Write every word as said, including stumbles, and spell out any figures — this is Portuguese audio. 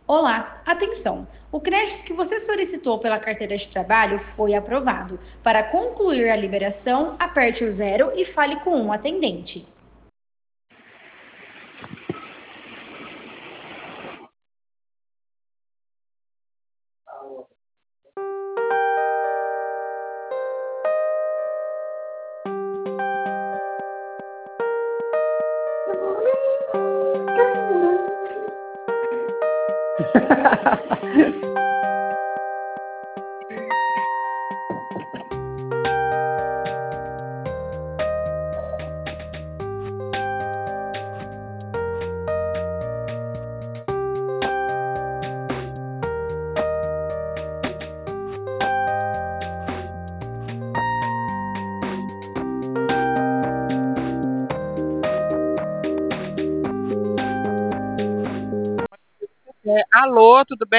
Olá, atenção! O crédito que você solicitou pela carteira de trabalho foi aprovado. Para concluir a liberação, aperte o zero e fale com um atendente. É, alô, tudo bem?